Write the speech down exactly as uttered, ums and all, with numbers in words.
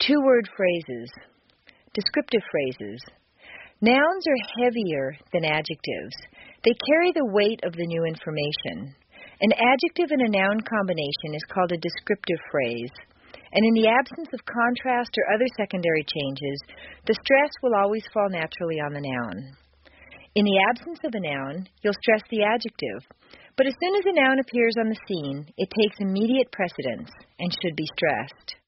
Two-word phrases. Descriptive phrases. Nouns are heavier than adjectives. They carry the weight of the new information. An adjective and a noun combination is called a descriptive phrase. And in the absence of contrast or other secondary changes, the stress will always fall naturally on the noun. In the absence of a noun, you'll stress the adjective. But as soon as a noun appears on the scene, it takes immediate precedence and should be stressed.